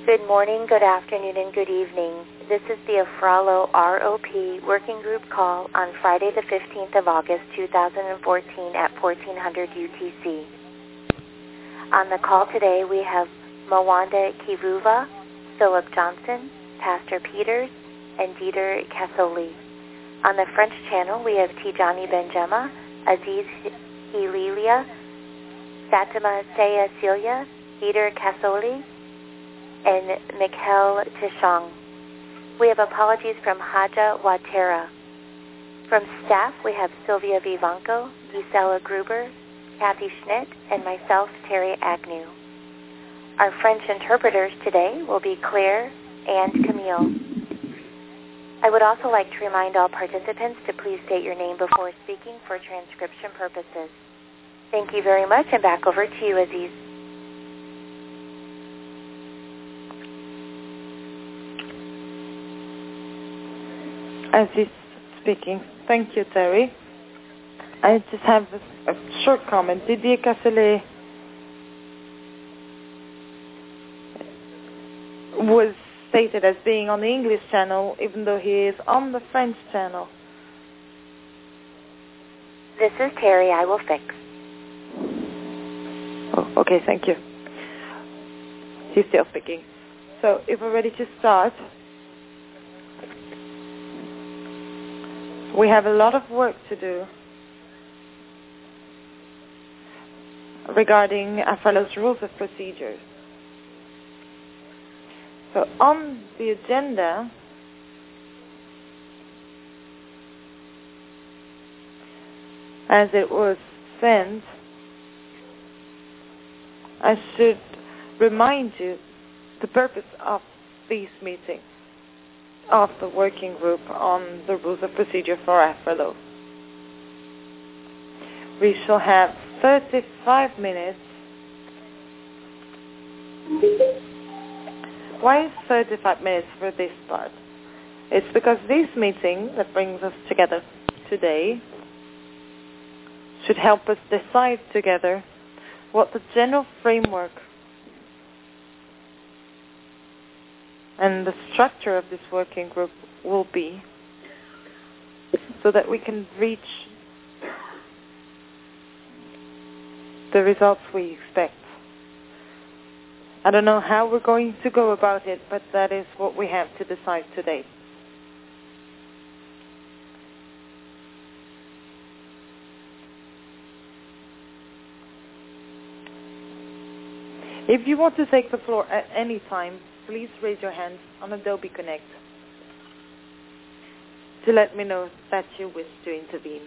Good morning, good afternoon, and good evening. This is the Afralo ROP Working Group call on Friday the 15th of August, 2014 at 1400 UTC. On the call today, we have Mwanda Kivuva, Philip Johnson, Pastor Peters, and Dieter Casoli. On the French channel, we have Tijani Benjama, Aziz Hililia, Fatima Saya Celia, Dieter Casoli, and Mikhail Tishong. We have apologies from Haja Watera. From staff, we have Sylvia Vivanco, Gisela Gruber, Kathy Schnitt, and myself, Terry Agnew. Our French interpreters today will be Claire and Camille. I would also like to remind all participants to please state your name before speaking for transcription purposes. Thank you very much, and back over to you, Aziz. Aziz speaking. Thank you, Terry. I just have a short comment. Didier Casselet was stated as being on the English channel, even though he is on the French channel. This is Terry. I will fix. Oh, okay, thank you. He's still speaking. So if we're ready to start, we have a lot of work to do regarding Afralo's rules of procedures. So on the agenda, as it was sent, I should remind you the purpose of this meeting of the working group on the rules of procedure for Afralo. We shall have 35 minutes. Why is 35 minutes for this part? It's because this meeting that brings us together today should help us decide together what the general framework and the structure of this working group will be, so that we can reach the results we expect. I don't know how we're going to go about it, but that is what we have to decide today. If you want to take the floor at any time, please raise your hand on Adobe Connect to let me know that you wish to intervene.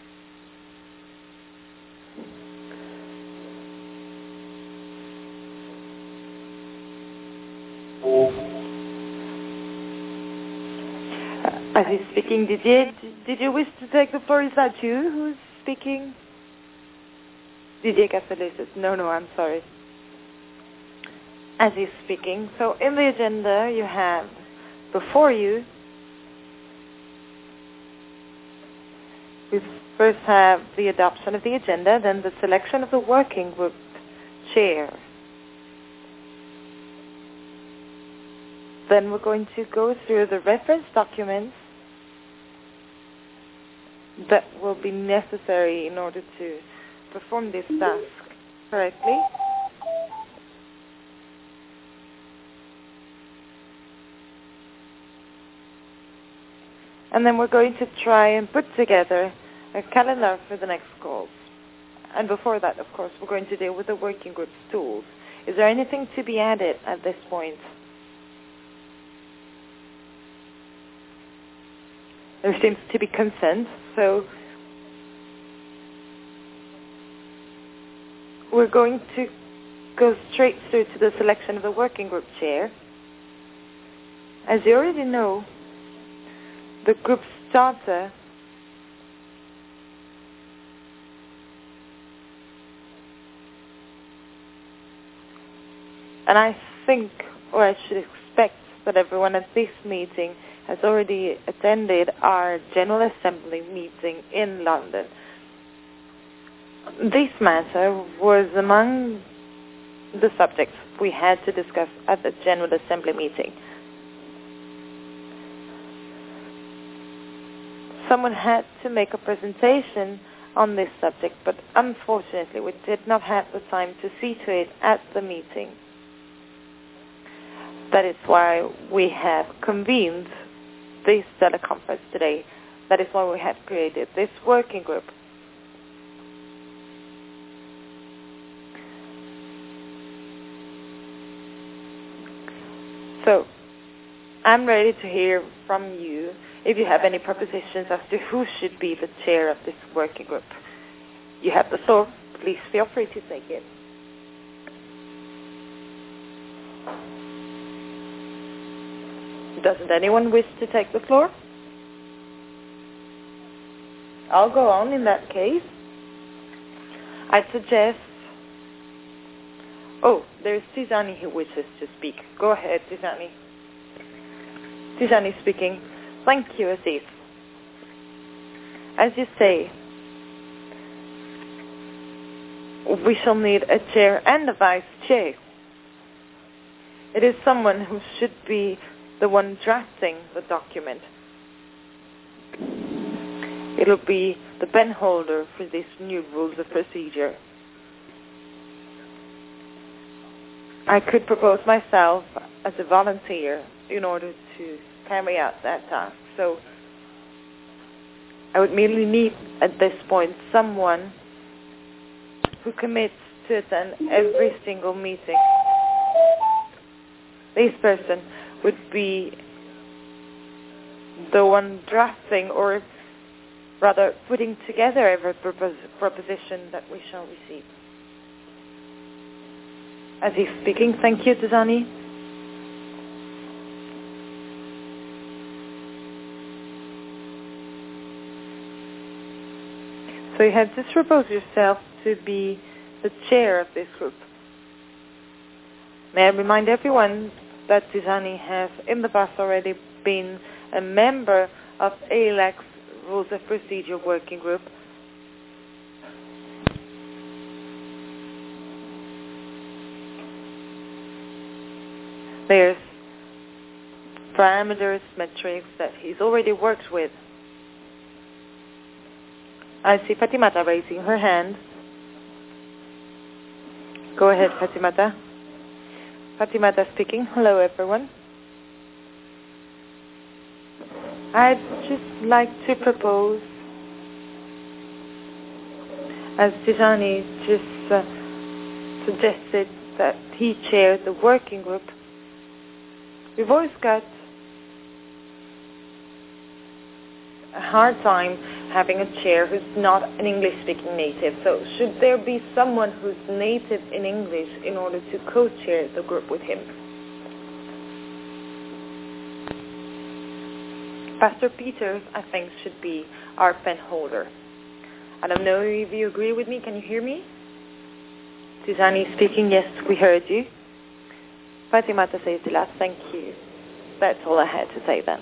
As he's speaking, did you wish to take the floor? Is that you who's speaking? Didier Casselet says, no, I'm sorry. As he's speaking. So in the agenda you have before you, we first have the adoption of the agenda, then the selection of the working group chair. Then we're going to go through the reference documents that will be necessary in order to perform this task correctly. And then we're going to try and put together a calendar for the next calls. And before that, of course, we're going to deal with the working group's tools. Is there anything to be added at this point? There seems to be consent, so we're going to go straight through to the selection of the working group chair. As you already know, the group starter and I think, or I should expect, that everyone at this meeting has already attended our General Assembly meeting in London. This matter was among the subjects we had to discuss at the General Assembly meeting. Someone had to make a presentation on this subject, but unfortunately we did not have the time to see to it at the meeting. That is why we have convened this teleconference today. That is why we have created this working group. So, I'm ready to hear from you if you have any propositions as to who should be the chair of this working group. You have the floor. Please feel free to take it. Doesn't anyone wish to take the floor? I'll go on in that case. I suggest... Oh, there's Tizani who wishes to speak. Go ahead, Tizani. Tizani speaking. Thank you, Asif. As you say, we shall need a chair and a vice chair. It is someone who should be the one drafting the document. It'll be the pen holder for this new rules of procedure. I could propose myself as a volunteer in order to carry out that task. So I would merely need at this point someone who commits to attend every single meeting. This person would be the one drafting, or rather putting together every proposition that we shall receive. As he's speaking, thank you, Tizani. So you have just proposed yourself to be the chair of this group. May I remind everyone that Tizani has in the past already been a member of ALEC's Rules of Procedure Working Group. There's parameters, metrics that he's already worked with. I see Fatimata raising her hand. Go ahead, Fatimata. Fatimata speaking. Hello, everyone. I'd just like to propose, as Tizani just suggested that he chair the working group. We've always got a hard time having a chair who's not an English-speaking native. So should there be someone who's native in English in order to co-chair the group with him? Pastor Peters, I think, should be our pen holder. I don't know if you agree with me. Can you hear me? Tizani speaking. Yes, we heard you. Fatimata says to last, thank you. That's all I had to say then.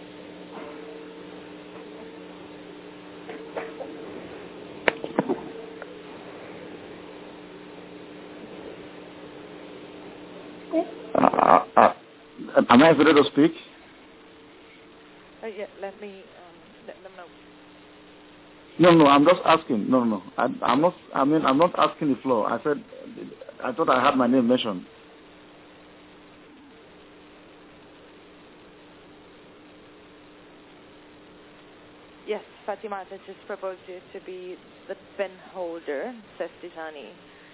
Am I ready to speak? Yeah, let them know. No, I'm just asking. No. I'm not asking the floor. I said, I thought I had my name mentioned. Yes, Fatimata just proposed you to be the pen holder, says Tizani.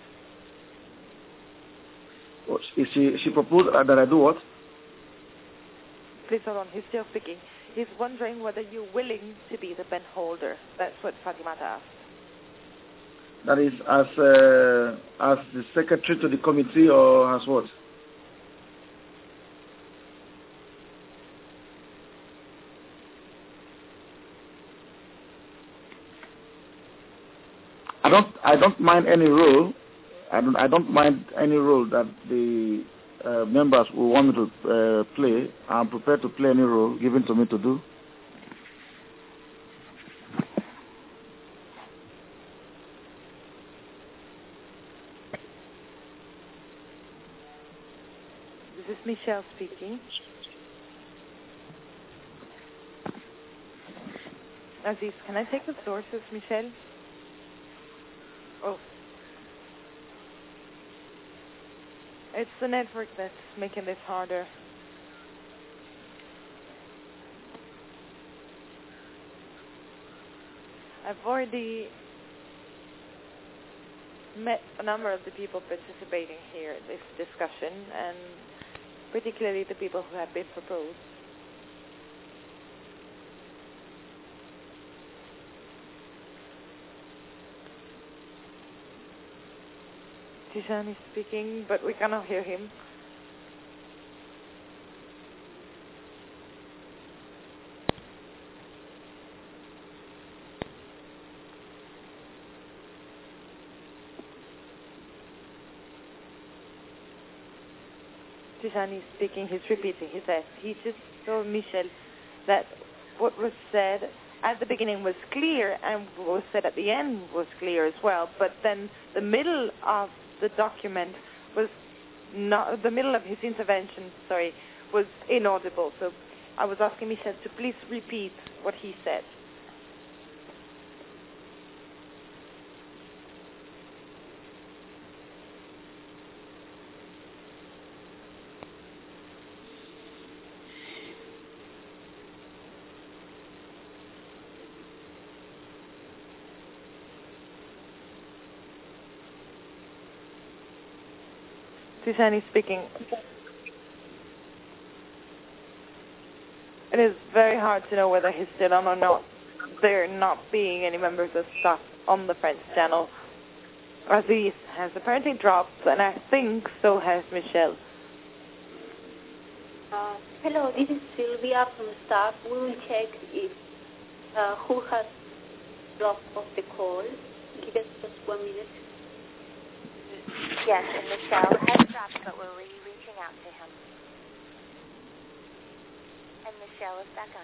She proposed that I do what? Please hold on, he's still speaking. He's wondering whether you're willing to be the pen holder. That's what Fatimata asked. That is as the secretary to the committee, or as what? I don't mind any role. I don't mind any role that the members will want me to play. I'm prepared to play any role given to me to do. This is Michelle speaking. Aziz, can I take the sources, Michelle? Oh. It's the network that's making this harder. I've already met a number of the people participating here in this discussion, and particularly the people who have been proposed. Tijan is speaking, but we cannot hear him. Tijan is speaking, he's repeating. He says, he just told Michel that what was said at the beginning was clear and what was said at the end was clear as well, but then the middle of the document was not, the middle of his intervention, was inaudible. So I was asking Michel to please repeat what he said. Tijan is speaking. It is very hard to know whether he's still on or not. There not being any members of staff on the French channel. Aziz has apparently dropped, and I think so has Michelle. Hello, this is Sylvia from staff. We will check if who has dropped off the call. Give us just 1 minute. Yes, and Michelle has dropped, but we're reaching out to him. And Michelle is back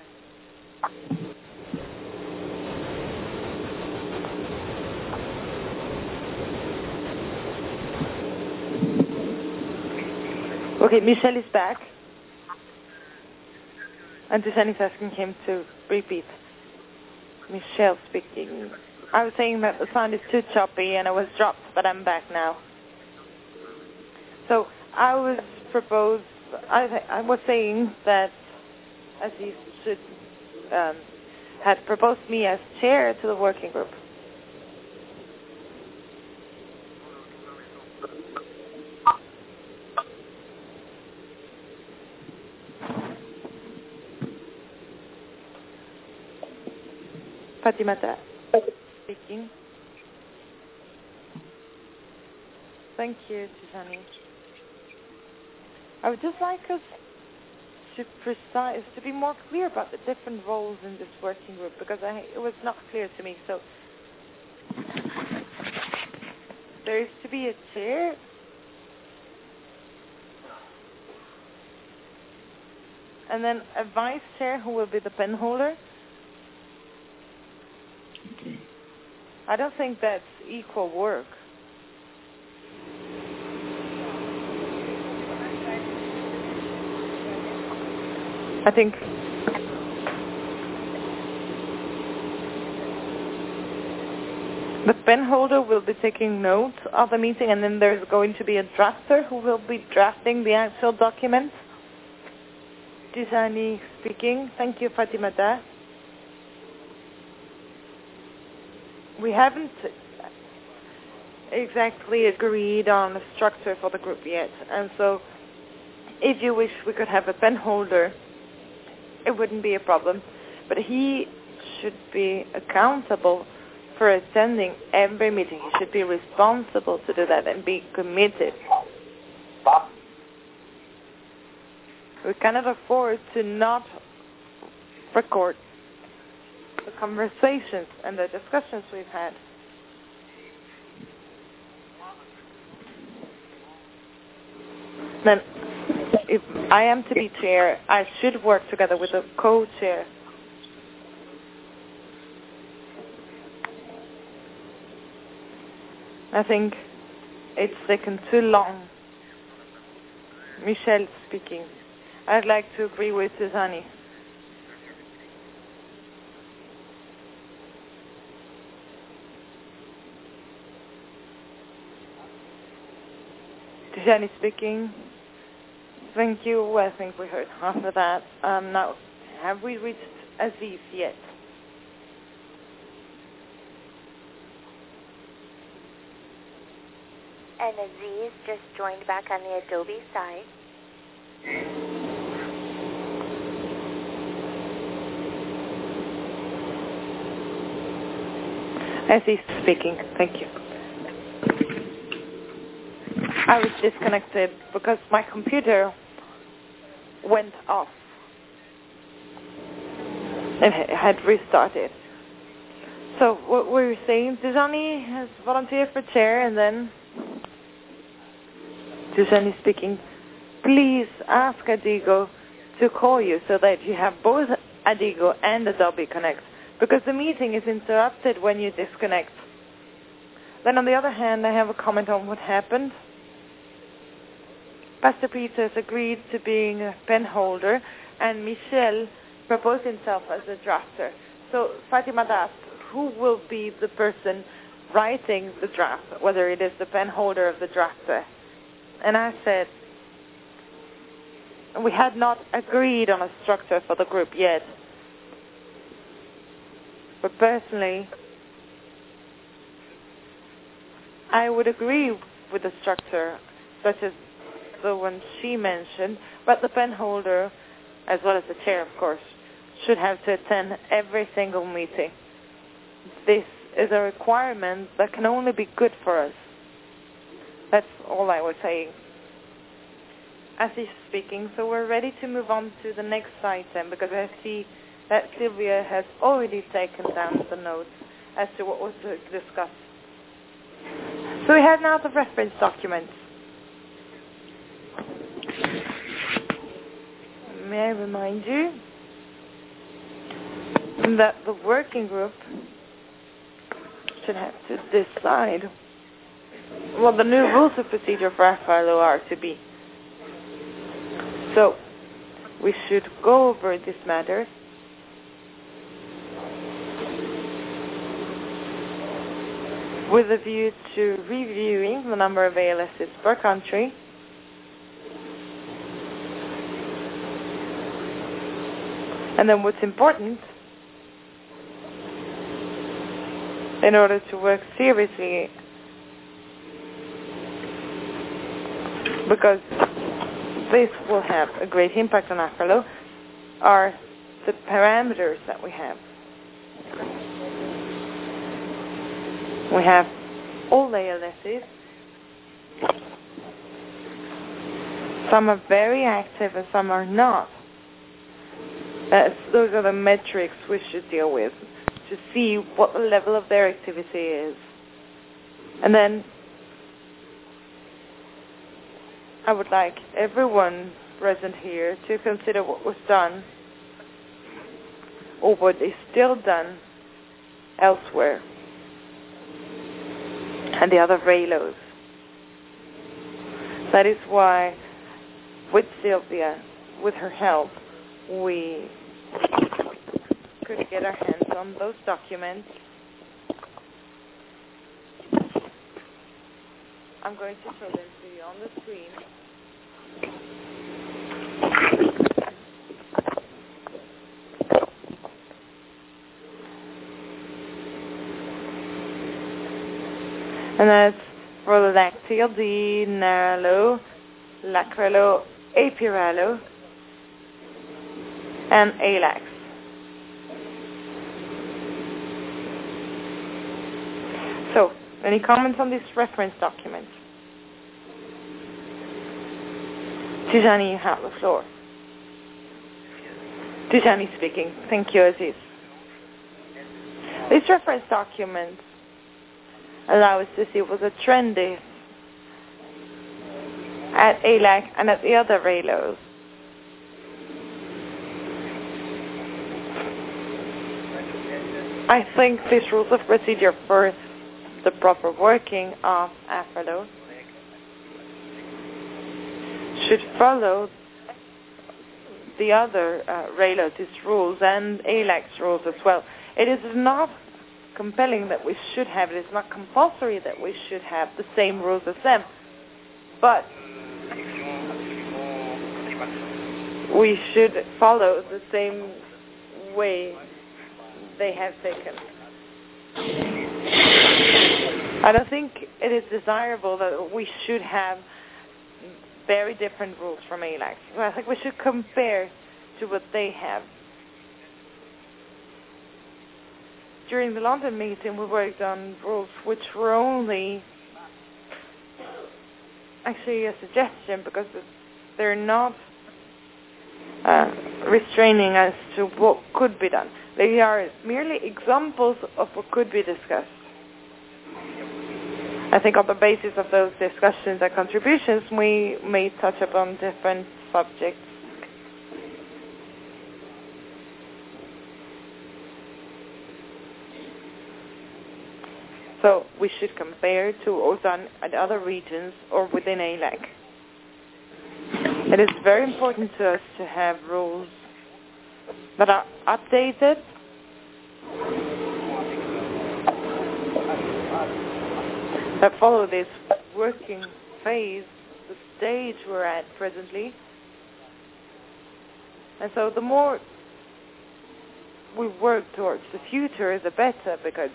on. Okay, Michelle is back. And Tijan is asking him to repeat. Michelle speaking. I was saying that the sound is too choppy and I was dropped, but I'm back now. So I was saying that Aziz should had proposed me as chair to the working group. Fatimata speaking. Thank you, Tijani. I would just like us to be more clear about the different roles in this working group, because it was not clear to me. So there is to be a chair, and then a vice chair who will be the pen holder. Okay. I don't think that's equal work. I think the pen holder will be taking notes of the meeting, and then there's going to be a drafter who will be drafting the actual document. Tijani speaking. Thank you, Fatimata. We haven't exactly agreed on a structure for the group yet, and so if you wish, we could have a pen holder. It wouldn't be a problem, but he should be accountable for attending every meeting. He should be responsible to do that and be committed. We cannot afford to not record the conversations and the discussions we've had. Then, if I am to be chair, I should work together with a co-chair. I think it's taken too long Michelle speaking. I'd like to agree with Tijani. Tijani speaking. Thank you. I think we heard half of that. Now, have we reached Aziz yet? And Aziz just joined back on the Adobe side. Aziz speaking. Thank you. I was disconnected because my computer went off and had restarted. So what were you saying? Tijani has volunteered for chair, and then Tijani speaking. Please ask Adigo to call you so that you have both Adigo and Adobe Connect, because the meeting is interrupted when you disconnect. Then on the other hand, I have a comment on what happened. Pastor Peter has agreed to being a pen holder, and Michel proposed himself as a drafter. So Fatima asked, who will be the person writing the draft, whether it is the pen holder of the drafter? And I said, we had not agreed on a structure for the group yet. But personally, I would agree with the structure, such as the one she mentioned, but the pen holder, as well as the chair, of course, should have to attend every single meeting. This is a requirement that can only be good for us. That's all I was saying. As he's speaking, so we're ready to move on to the next item, because I see that Sylvia has already taken down the notes as to what was discussed. So we have now the reference documents. May I remind you that the working group should have to decide what the new rules of procedure for FLO are to be. So we should go over this matter with a view to reviewing the number of ALSs per country, and then what's important, in order to work seriously, because this will have a great impact on AFRLO, are the parameters that we have. We have all ALSs. Some are very active and some are not. Those are the metrics we should deal with to see what the level of their activity is. And then I would like everyone present here to consider what was done or what is still done elsewhere and the other RALOs. That is why, with Sylvia, with her help, we could get our hands on those documents. I'm going to show them to you on the screen. And that's for Lactil D, Naralo, Lacralo, Apiralo, and ALAX. So, any comments on this reference document? Tijani, you have the floor. Tijani speaking. Thank you, Aziz. This reference document allows us to see what the trend is at ALAC and at the other RALOs. I think these rules of procedure for the proper working of AFRLO should follow the other RAILOT's rules and ALAC's rules as well. It is not compelling that we should have, it is not compulsory that we should have the same rules as them, but we should follow the same way they have taken. I don't think it is desirable that we should have very different rules from ALAC. So I think we should compare to what they have. During the London meeting, we worked on rules which were only actually a suggestion because they're not restraining as to what could be done. They are merely examples of what could be discussed. I think on the basis of those discussions and contributions, we may touch upon different subjects. So we should compare to Ozan and other regions or within ALAC. It is very important to us to have rules that are updated, that follow this working phase, the stage we're at presently. And so the more we work towards the future, the better, because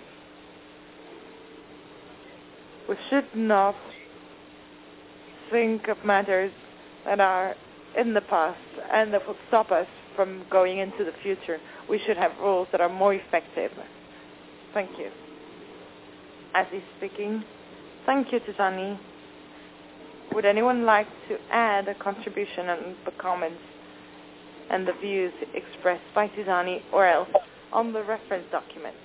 we should not think of matters that are in the past and that will stop us from going into the future. We should have rules that are more effective. Thank you. As he's speaking, thank you, Tizani. Would anyone like to add a contribution on the comments and the views expressed by Tizani or else on the reference document?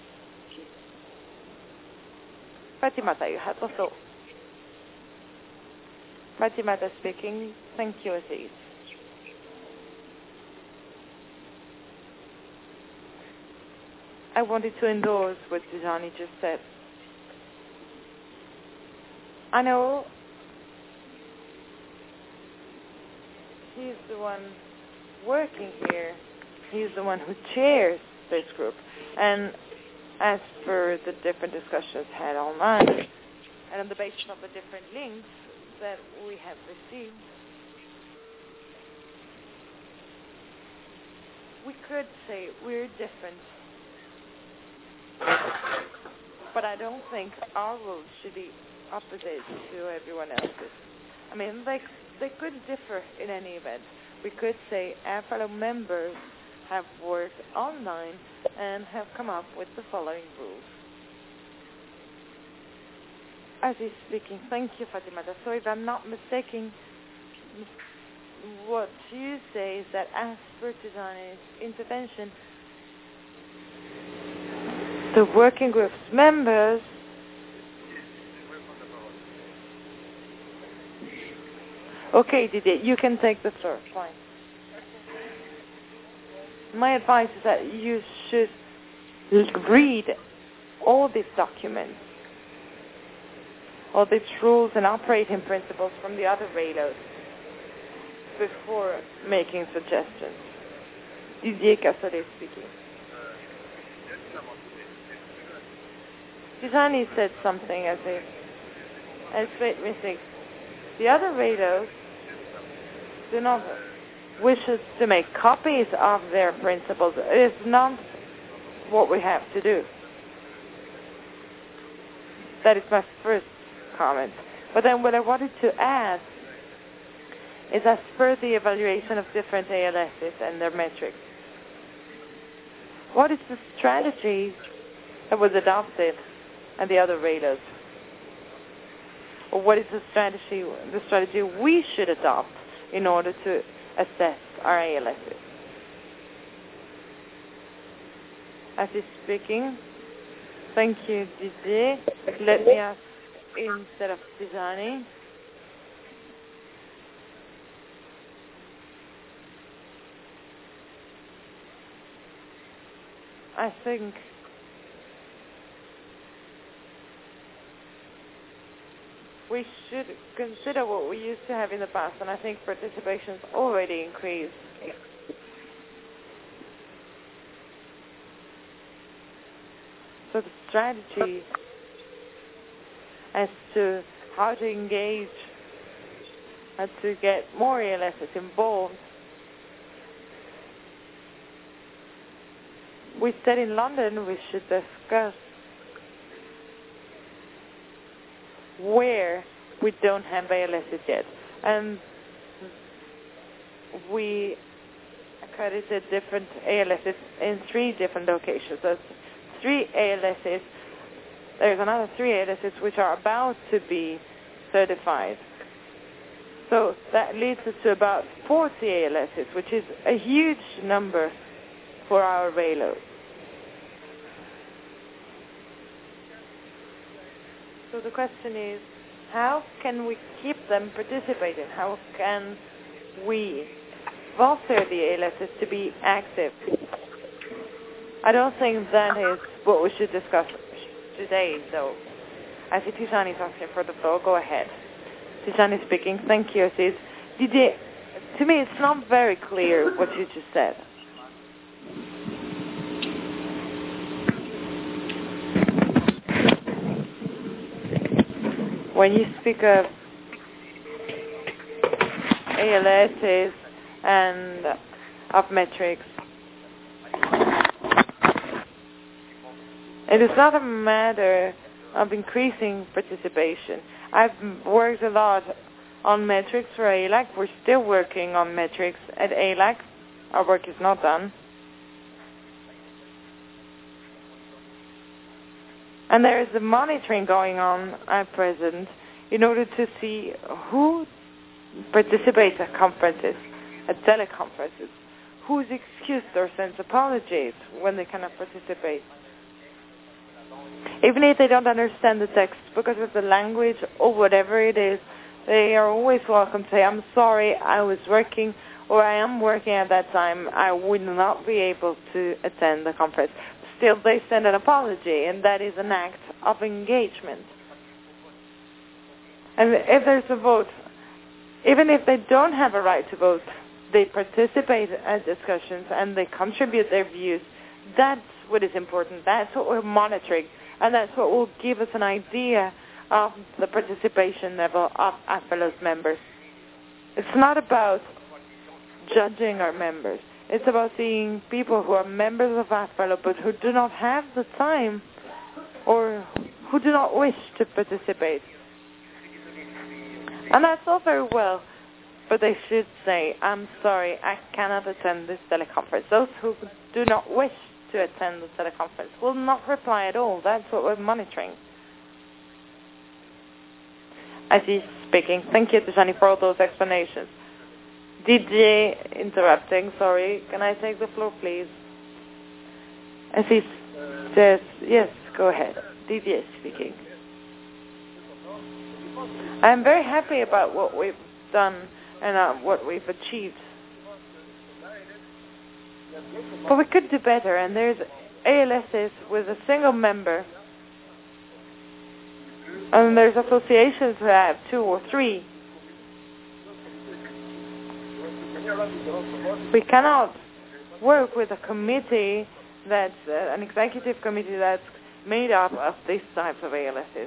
Fatimata, you have the floor. Fatimata speaking. Thank you, Aziz. I wanted to endorse what Tizani just said. I know he's the one working here. He's the one who chairs this group. And as for the different discussions had online, and on the basis of the different links that we have received, we could say we're different. But I don't think our rules should be opposite to everyone else's. I mean, they could differ in any event. We could say our fellow members have worked online and have come up with the following rules. As he's speaking, thank you, Fatima. So if I'm not mistaken, what you say is that as per Tizani's intervention, the working group's members okay, Didier, you can take the floor. Fine. My advice is that you should read all these documents, all these rules and operating principles from the other RAILOs before making suggestions. Didier Cassade speaking. Tizani said something as made me think. The other RAILOs do not wish us to make copies of their principles. It is not what we have to do. That is my first comment. But then what I wanted to add is as per the evaluation of different ALSs and their metrics, what is the strategy that was adopted at the other RAILOs? Or what is the strategy we should adopt in order to assess our ALSs? As he's speaking, thank you, Didier. Let me ask instead of Tizani. I think we should consider what we used to have in the past, and I think participation has already increased. So the strategy as to how to engage and to get more ALSs involved. We said in London we should discuss where we don't have ALSs yet. And we accredited different ALSs in 3 different locations. There's 3 ALSs. There's another 3 ALSs which are about to be certified. So that leads us to about 40 ALSs, which is a huge number for our Velo. So the question is, how can we keep them participating? How can we foster the ALSs to be active? I don't think that is what we should discuss today, though. I see Tijani is asking for the floor. Go ahead. Tijani speaking. Thank you, Aziz. Didier, to me it's not very clear what you just said. When you speak of ALSs and of metrics, it is not a matter of increasing participation. I've worked a lot on metrics for ALAC. We're still working on metrics at ALAC. Our work is not done. And there is a monitoring going on at present in order to see who participates at conferences, at teleconferences, who's excused or sends apologies when they cannot participate. Even if they don't understand the text because of the language or whatever it is, they are always welcome to say, I'm sorry, I was working, or I am working at that time, I would not be able to attend the conference. Still, they send an apology, and that is an act of engagement. And if there's a vote, even if they don't have a right to vote, they participate at discussions and they contribute their views. That's what is important. That's what we're monitoring. And that's what will give us an idea of the participation level of AFELO's members. It's not about judging our members. It's about seeing people who are members of AFELO but who do not have the time or who do not wish to participate. And that's all very well, but they should say, I'm sorry, I cannot attend this teleconference. Those who do not wish to attend the teleconference will not reply at all. That's what we're monitoring. Aziz speaking. Thank you, Tijani, for all those explanations. Didier interrupting, sorry. Can I take the floor, please? Aziz says, yes, go ahead. Didier speaking. I'm very happy about what we've done and what we've achieved. But we could do better, and there's ALSs with a single member, and there's associations who have 2 or 3. We cannot work with a committee that's an executive committee that's made up of these types of ALSs.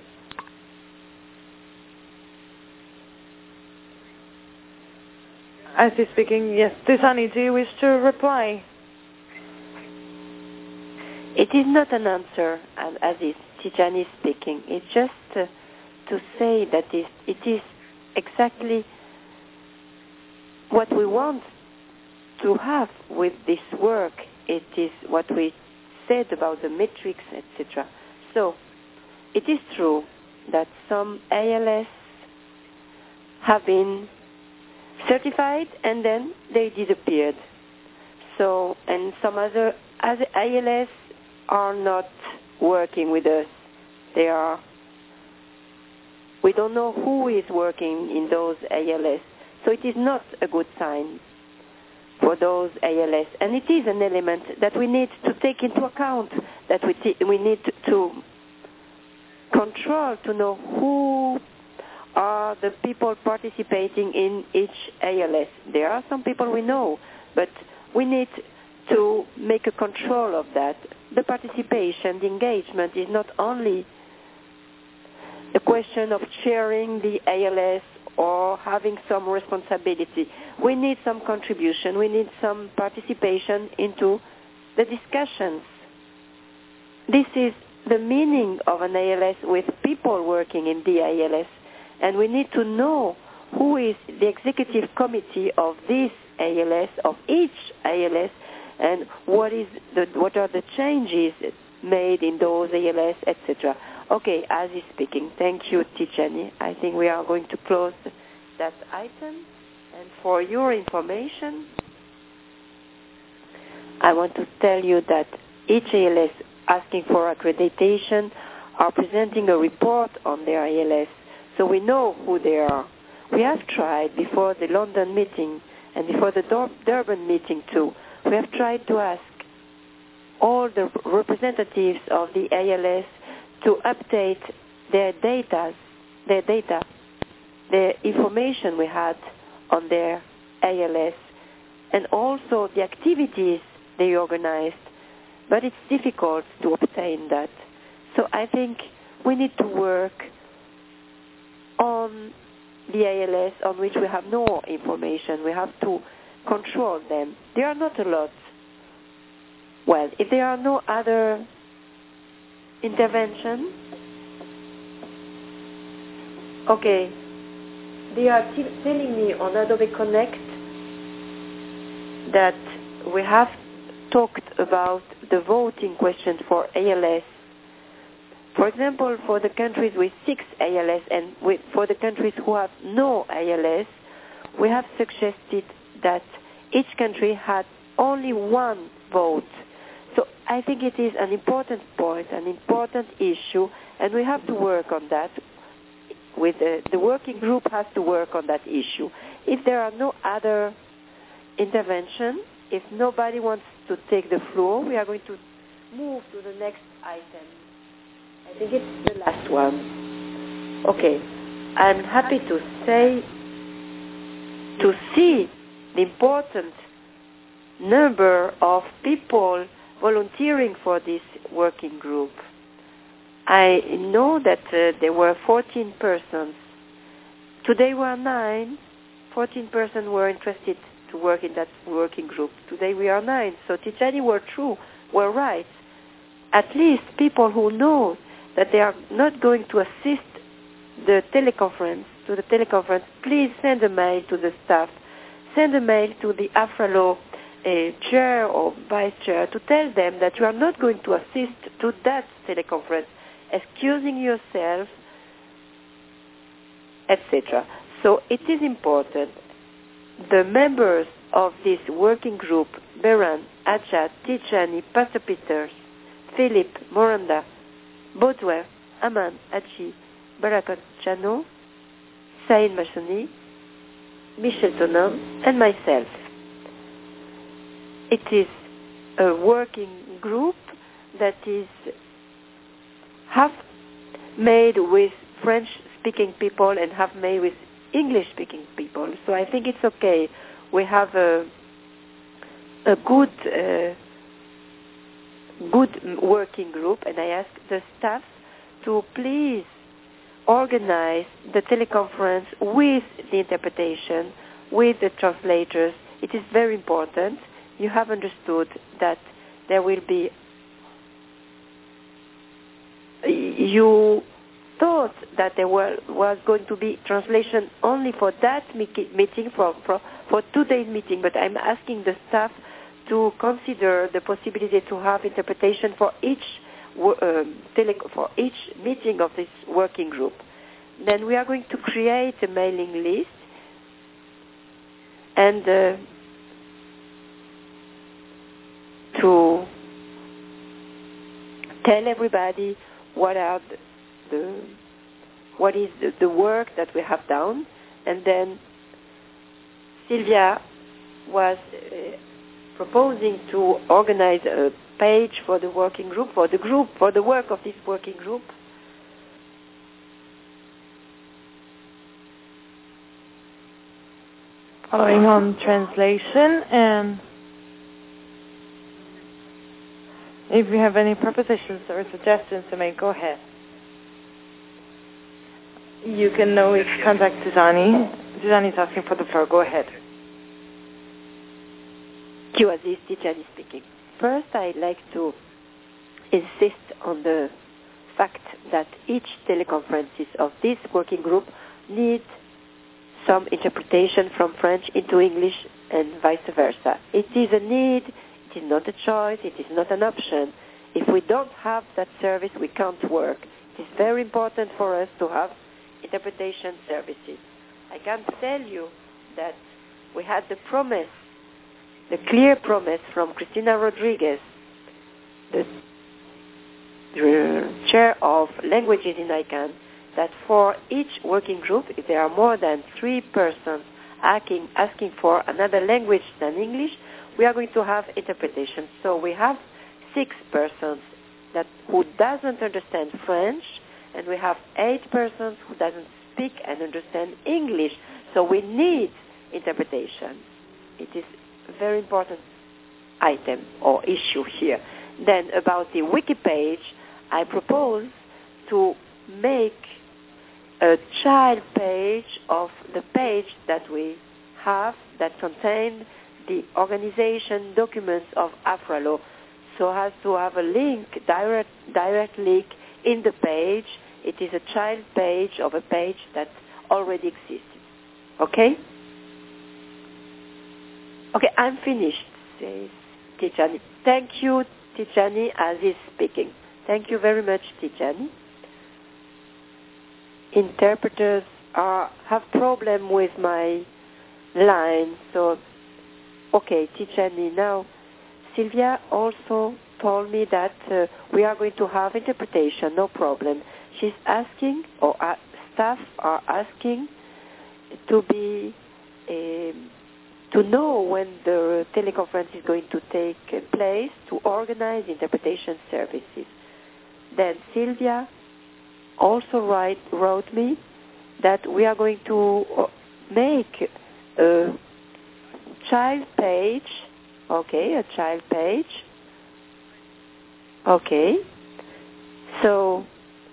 As he's speaking, yes. Tijani, do you wish to reply? It is not an answer, as is Tijani speaking. It's just to say that it is exactly what we want to have with this work. It is what we said about the metrics, etc. So, it is true that some ALS have been certified and then they disappeared. So, and some other ALS are not working with us. We don't know who is working in those ALS. So it is not a good sign for those ALS. And it is an element that we need to take into account, that we need to control, to know who are the people participating in each ALS? There are some people we know, but we need to make a control of that. The participation, the engagement is not only a question of chairing the ALS or having some responsibility. We need some contribution. We need some participation into the discussions. This is the meaning of an ALS with people working in the ALS, and we need to know who is the executive committee of this ALS, of each ALS, and what are the changes made in those ALS, etc. Okay, as is speaking. Thank you, Tijani. I think we are going to close that item. And for your information, I want to tell you that each ALS asking for accreditation are presenting a report on their ALS, so we know who they are. We have tried before the London meeting and before the Durban meeting too. We have tried to ask all the representatives of the ALS to update their data, the information we had on their ALS, and also the activities they organized. But it's difficult to obtain that. So I think we need to work on the ALS on which we have no information. We have to control them. There are not a lot. Well, if there are no other intervention, okay. They are telling me on Adobe Connect that we have talked about the voting question for ALS. For example, for the countries with 6 ALS and for the countries who have no ALS, we have suggested that each country had only one vote. So I think it is an important point, an important issue, and we have to work on that. With the working group has to work on that issue. If there are no other intervention, if nobody wants to take the floor, we are going to move to the next item. I think it's the last one. Okay. I'm happy to see the important number of people volunteering for this working group. I know that there were 14 persons. Today we are 9. 14 persons were interested to work in that working group. Today we are 9. So Tijani were right. At least people who know that they are not going to assist the teleconference, please send a mail to the staff. Send a mail to the AFRALO chair or vice chair to tell them that you are not going to assist to that teleconference, excusing yourself, etc. So it is important. The members of this working group, Beran, Ajat, Tijani, Pastor Peters, Philip, Moranda, Baudouin, Aman, Aji, Barakat Chano, Saïd Machoni, Michel Tonam, and myself. It is a working group that is half made with French-speaking people and half made with English-speaking people. So I think it's okay. We have a good working group, and I ask the staff to please organize the teleconference with the interpretation, with the translators. It is very important. You have understood that there will be... You thought that there was going to be translation only for that meeting, for today's meeting, but I'm asking the staff to consider the possibility to have interpretation for each meeting of this working group. Then we are going to create a mailing list and to tell everybody what is the work that we have done. And then Sylvia was proposing to organize a page for the working group, for the work of this working group. Following on translation, and if you have any propositions or suggestions to make, go ahead. You can always contact Tijani. Tijani is asking for the floor. Go ahead. Thank you, Aziz. Tijani speaking. First, I'd like to insist on the fact that each teleconferences of this working group needs some interpretation from French into English and vice versa. It is a need, it is not a choice, it is not an option. If we don't have that service, we can't work. It is very important for us to have interpretation services. I can tell you that we had the promise, the clear promise from Cristina Rodriguez, the chair of languages in ICANN, that for each working group, if there are more than 3 persons asking for another language than English, we are going to have interpretation. So we have 6 persons who doesn't understand French, and we have 8 persons who doesn't speak and understand English. So we need interpretation. It is a very important item or issue here. Then about the wiki page, I propose to make a child page of the page that we have that contain the organization documents of AFRALO, so as to have a link, direct link in the page. It is a child page of a page that already exists. Okay? Okay, I'm finished, says Tijani. Thank you, Tijani, Aziz speaking. Thank you very much, Tijani. Interpreters have problem with my line, so okay, Tijani. Now, Sylvia also told me that we are going to have interpretation, no problem. She's asking, or staff are asking, to know when the teleconference is going to take place to organize interpretation services. Then Sylvia also wrote me that we are going to make a child page. Okay, a child page. Okay. So,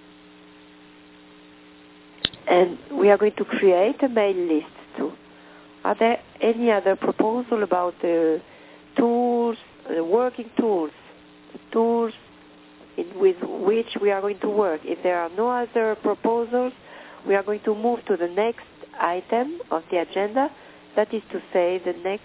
and we are going to create a mail list too. Are there any other proposal about the tools, the working tools, the tools with which we are going to work? If there are no other proposals, we are going to move to the next item of the agenda. That is to say, the next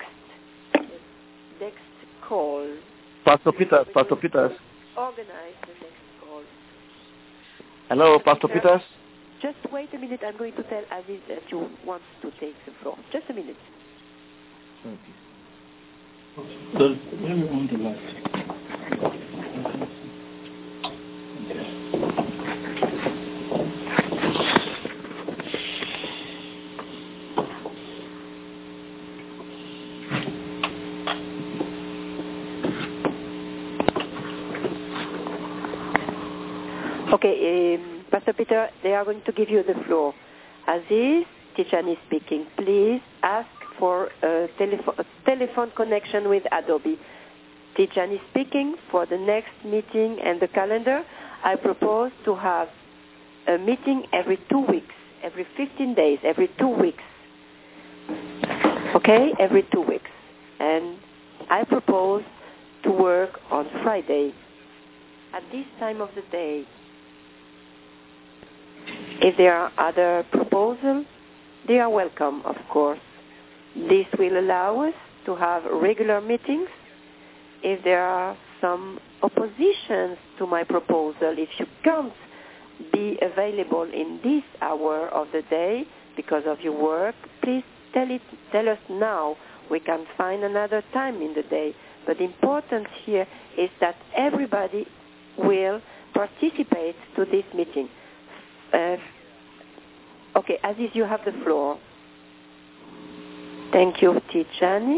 call. Pastor Peters. Organize the next call. Hello, Pastor Peters. Just wait a minute. I'm going to tell Aziz that you want to take the floor. Just a minute. Let me on the left. Okay, Pastor Peter, they are going to give you the floor. Aziz, Tijani speaking. Please ask for a telephone connection with Adobe. Tijani speaking. For the next meeting and the calendar, I propose to have a meeting every 2 weeks, every 15 days, every 2 weeks. Okay, every 2 weeks. And I propose to work on Friday at this time of the day. If there are other proposals, they are welcome, of course. This will allow us to have regular meetings. If there are some oppositions to my proposal, if you can't be available in this hour of the day because of your work, please tell us now. We can find another time in the day. But the importance here is that everybody will participate to this meeting. Okay, Aziz, you have the floor. Thank you, Tijani.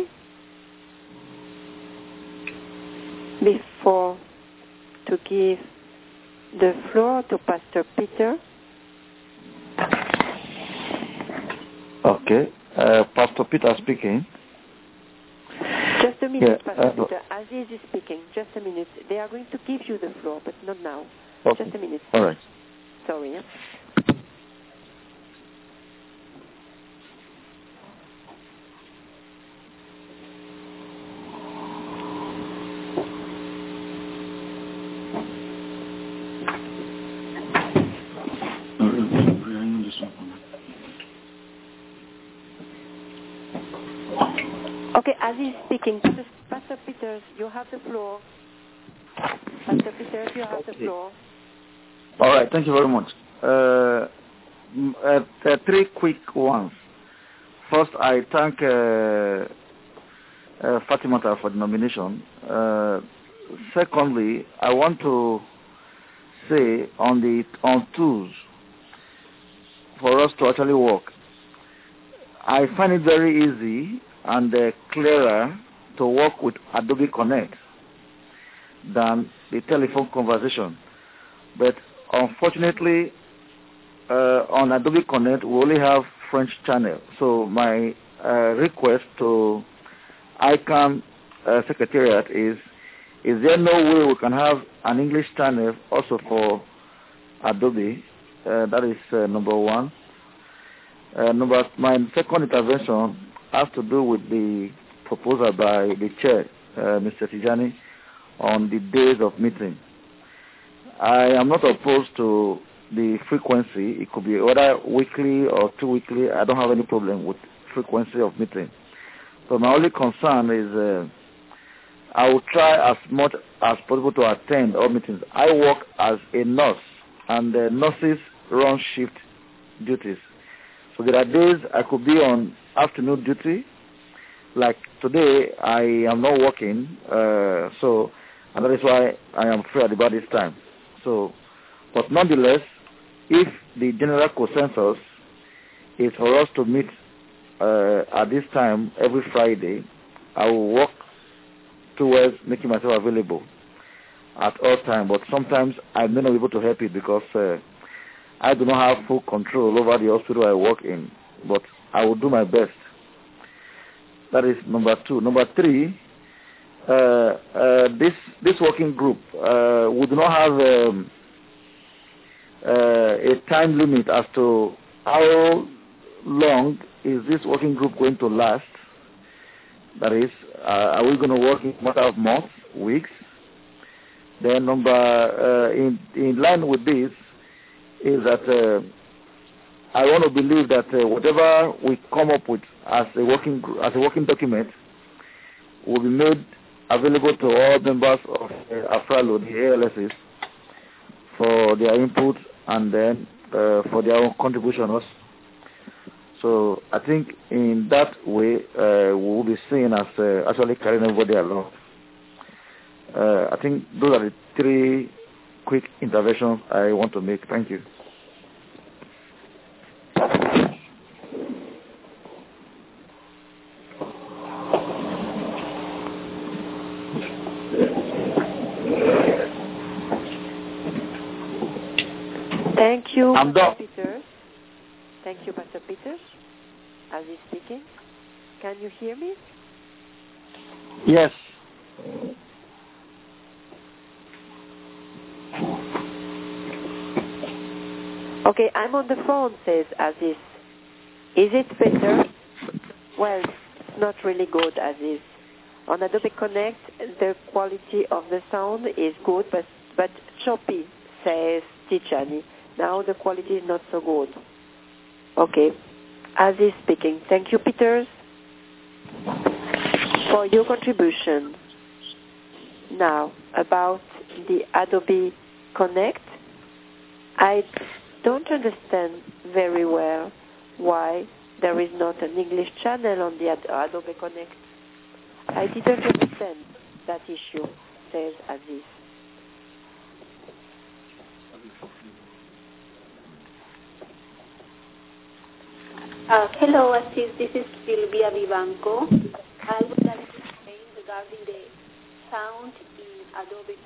Before to give the floor to Pastor Peter. Okay. Pastor Peter speaking. Just a minute, Pastor Peter. Aziz is speaking. Just a minute. They are going to give you the floor, but not now. Okay. Just a minute. All right. Sorry. Yeah? Okay, Aziz speaking. Pastor Peters, you have the floor. Pastor Peters, you have the floor. All right, thank you very much. Three quick ones. First, I thank Fatimata for the nomination. Secondly, I want to say on tools for us to actually work. I find it very easy and clearer to work with Adobe Connect than the telephone conversation. But unfortunately, on Adobe Connect, we only have French channel. So my request to ICANN Secretariat is there no way we can have an English channel also for Adobe? That is number one. My second intervention has to do with the proposal by the chair, Mr. Tijani, on the days of meeting. I am not opposed to the frequency. It could be whether weekly or 2 weekly. I don't have any problem with frequency of meeting. So my only concern is I will try as much as possible to attend all meetings. I work as a nurse, and nurses run shift duties. So there are days I could be on afternoon duty. Like today, I am not working, and that is why I am free at about this time. So, but nonetheless, if the general consensus is for us to meet at this time every Friday, I will work towards making myself available at all times. But sometimes I may not be able to help it because I do not have full control over the hospital I work in. But I will do my best. That is number two. Number three, this working group, we do not have a time limit as to how long is this working group going to last. That is, are we going to work in a matter of months, weeks? Then in line with this is that I want to believe that whatever we come up with as a working document will be made available to all members of AFRALO, the ALSs, for their input and then for their own contributions. So I think in that way we will be seen as actually carrying everybody along. I think those are the three quick interventions I want to make. Thank you. Thank you, I'm Pastor Peters. Thank you, Pastor Peters. Aziz speaking. Can you hear me? Yes. Okay, I'm on the phone, says Aziz. Is it better? Well, it's not really good, Aziz. On Adobe Connect, the quality of the sound is good, but choppy, says Tijani. Now the quality is not so good. Okay. Aziz speaking. Thank you, Peters, for your contribution. Now, about the Adobe Connect, I don't understand very well why there is not an English channel on the Adobe Connect. I didn't understand that issue, says Aziz. Hello, Aziz. This is Silvia Vivanco. I would like to explain regarding the sound in Adobe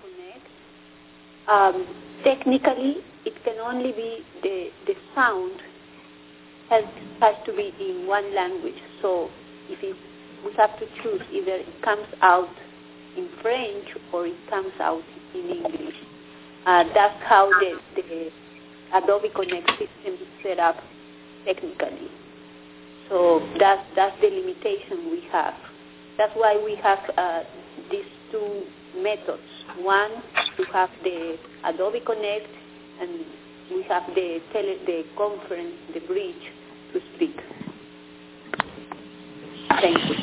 Connect. Technically, it can only be the sound has to be in one language. So we have to choose either it comes out in French or it comes out in English. That's how the Adobe Connect system is set up technically. So that's the limitation we have. That's why we have these two methods. One, to have the Adobe Connect, and we have the conference, the bridge to speak. Thank you.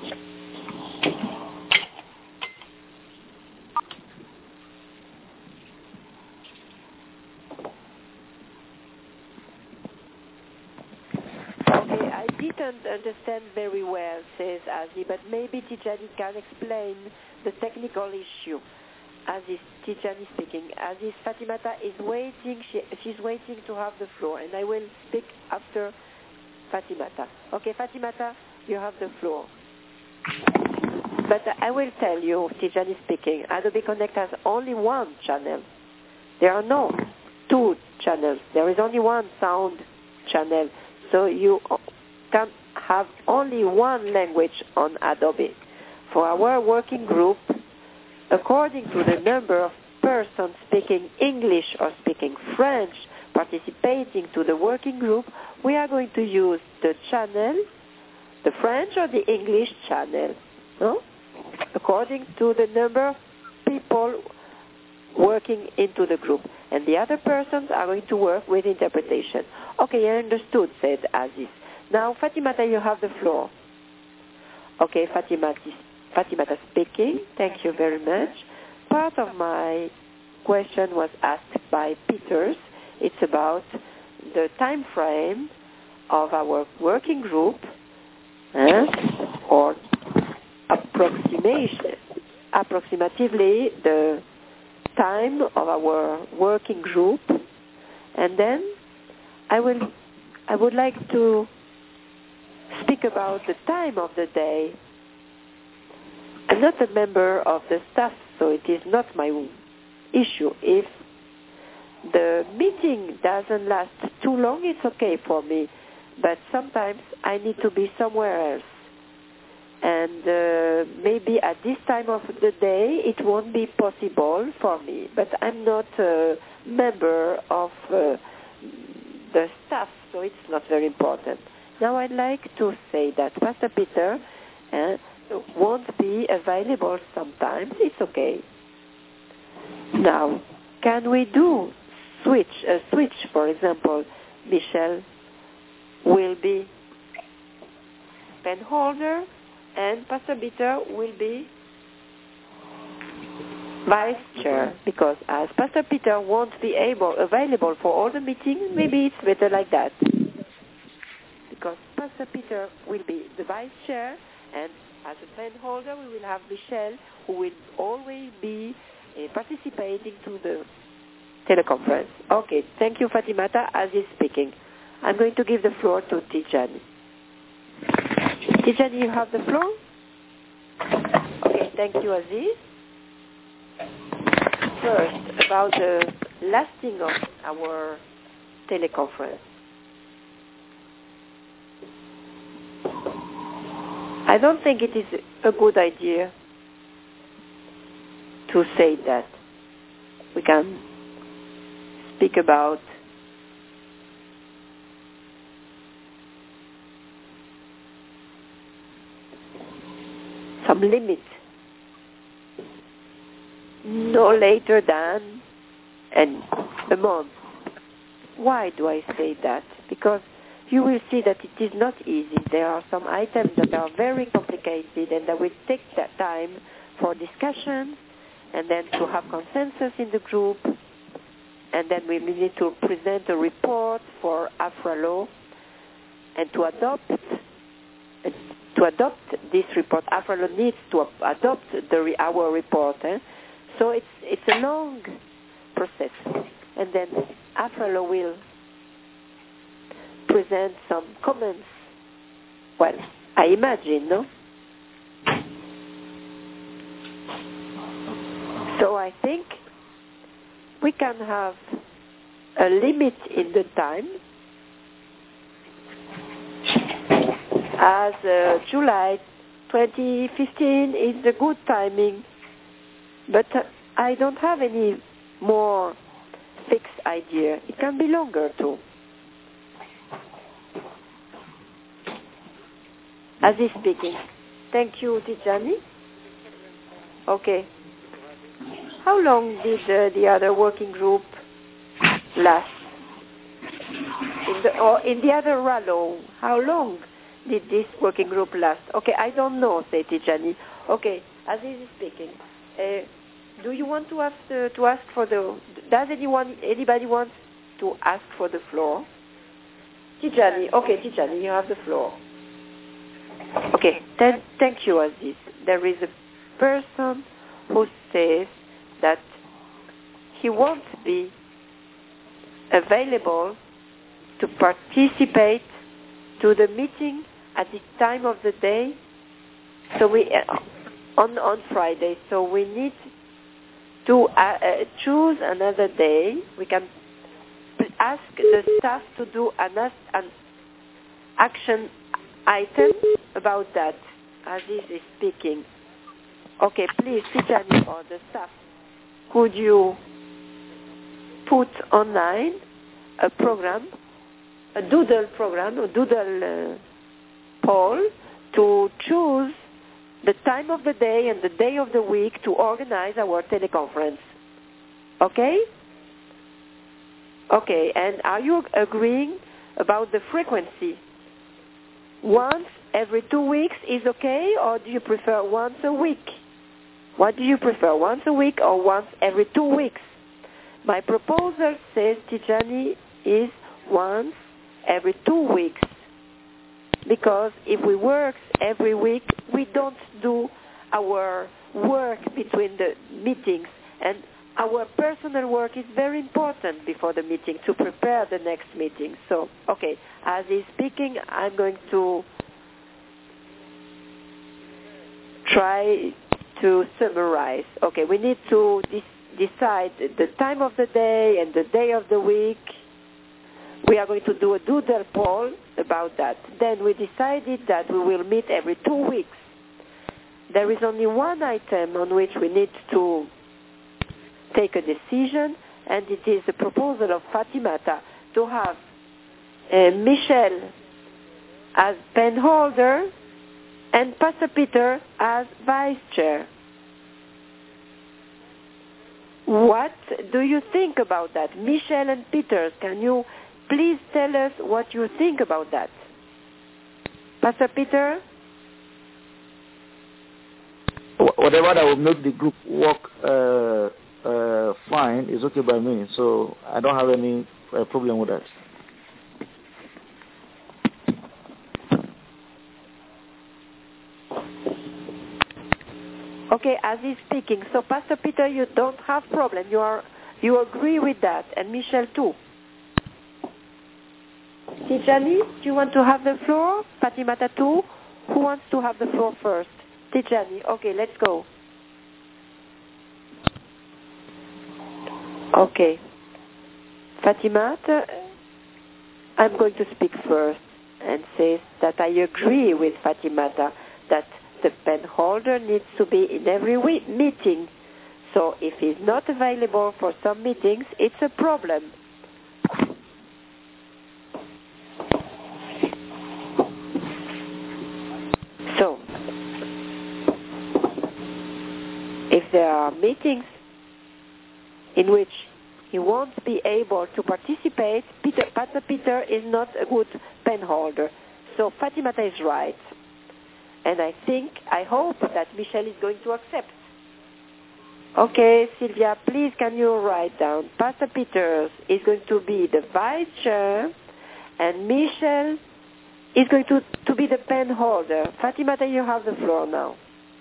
Okay, I didn't understand very well, says Azi, but maybe Tijani can explain the technical issue. Aziz, Tijani speaking. Aziz, Fatimata is waiting. She's waiting to have the floor, and I will speak after Fatimata. Okay, Fatimata, you have the floor. But I will tell you, Tijani speaking, Adobe Connect has only one channel. There are no two channels. There is only one sound channel. So you can have only one language on Adobe. For our working group, according to the number of persons speaking English or speaking French participating to the working group, we are going to use the channel, the French or the English channel, no? According to the number of people working into the group. And the other persons are going to work with interpretation. Okay, I understood, said Aziz. Now, Fatimata, you have the floor. Okay, Fatimata speaking. Thank you very much. Part of my question was asked by Peters. It's about the time frame of our working group, or approximatively the time of our working group. And then I would like to speak about the time of the day. I'm not a member of the staff, so it is not my issue. If the meeting doesn't last too long, it's okay for me. But sometimes I need to be somewhere else. And maybe at this time of the day, it won't be possible for me. But I'm not a member of the staff, so it's not very important. Now I'd like to say that Pastor Peter won't be available sometimes. It's okay. Now, can we do a switch, for example? Michel will be pen holder, and Pastor Peter will be vice chair, because as Pastor Peter won't be available for all the meetings, maybe it's better like that. Because Pastor Peter will be the vice chair, and as a pen holder, we will have Michel, who will always be participating to the teleconference. Okay, thank you, Fatimata. Aziz speaking. I'm going to give the floor to Tijani. Tijani, you have the floor? Okay, thank you, Aziz. First, about the lasting of our teleconference. I don't think it is a good idea to say that. We can speak about some limit, no later than a month. Why do I say that? Because you will see that it is not easy. There are some items that are very complicated, and that will take that time for discussion, and then to have consensus in the group, and then we need to present a report for AFRALO, and to adopt this report. AFRALO needs to adopt our report. So it's a long process, and then AFRALO will present some comments. Well, I imagine, no? So I think we can have a limit in the time, as July 2015 is a good timing, but I don't have any more fixed idea. It can be longer too. Aziz speaking. Thank you, Tijani. Okay. How long did the other working group last? In the other RALO, how long did this working group last? Okay, I don't know, say Tijani. Okay, Aziz is speaking. Do you want to ask for the? Does anybody want to ask for the floor? Tijani. Okay, Tijani, you have the floor. Okay, thank you, Aziz. There is a person who says that he won't be available to participate to the meeting at this time of the day. So we on Friday. So we need to choose another day. We can ask the staff to do an action item about that. Aziz is speaking. Okay, please, Tijani or the staff, could you put online a program, a doodle program, a doodle poll to choose the time of the day and the day of the week to organize our teleconference. Okay? Okay, and are you agreeing about the frequency? Once every 2 weeks is okay, or do you prefer once a week? What do you prefer, once a week or once every 2 weeks? My proposal, says Tijani, is once every 2 weeks. Because if we work every week, we don't do our work between the meetings. And our personal work is very important before the meeting to prepare the next meeting. So, okay, as he's speaking, I'm going to try to summarize. Okay, we need to decide the time of the day and the day of the week. We are going to do a doodle poll about that. Then we decided that we will meet every 2 weeks. There is only one item on which we need to take a decision, and it is the proposal of Fatimata to have Michel as pen holder and Pastor Peter as vice chair. What do you think about that? Michel and Peter, can you please tell us what you think about that? Pastor Peter? Whatever that will make the group work fine is okay by me. So I don't have any problem with that. Okay, as he's speaking. So Pastor Peter, you don't have problem. You agree with that, and Michel too. Tijani, do you want to have the floor? Fatimata too? Who wants to have the floor first? Tijani. Okay, let's go. Okay. Fatimata, I'm going to speak first and say that I agree with Fatimata that the pen holder needs to be in every meeting. So if he's not available for some meetings, it's a problem. So, if there are meetings in which he won't be able to participate, Pastor Peter is not a good pen holder. So Fatimata is right. And I hope that Michel is going to accept. Okay, Sylvia, please can you write down? Pastor Peters is going to be the vice chair, and Michel is going to be the pen holder. Fatimata, you have the floor now.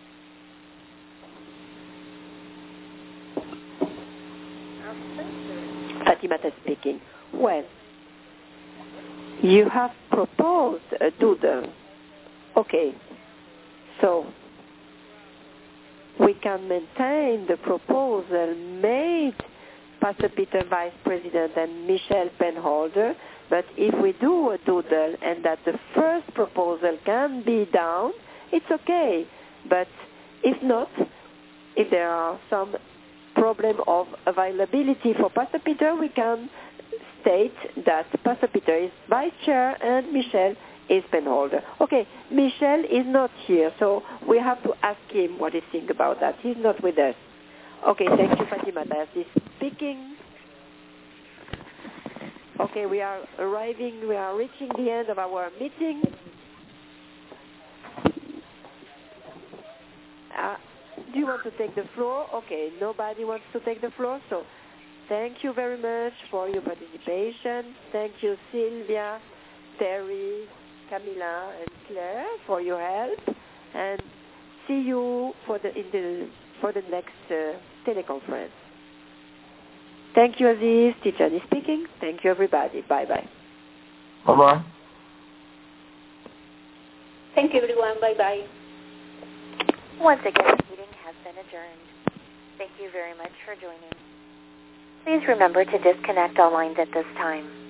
Fatimata speaking. Well, you have proposed a doodle. Okay. So, we can maintain the proposal made Pastor Peter Vice President and Michelle Penholder. But if we do a doodle and that the first proposal can be down, it's okay. But if not, if there are some problem of availability for Pastor Peter, we can state that Pastor Peter is Vice Chair and Michelle is penholder. Okay, Michelle is not here, so we have to ask him what he thinks about that. He's not with us. Okay, thank you, Fatima. That's speaking. Okay, we are reaching the end of our meeting. Do you want to take the floor? Okay, nobody wants to take the floor, so thank you very much for your participation. Thank you, Sylvia, Terry, Camilla, and Claire for your help, and see you for the next teleconference. Thank you, Aziz. Tijani speaking. Thank you, everybody. Bye-bye. Bye-bye. Thank you, everyone. Bye-bye. Once again, the meeting has been adjourned. Thank you very much for joining. Please remember to disconnect all lines at this time.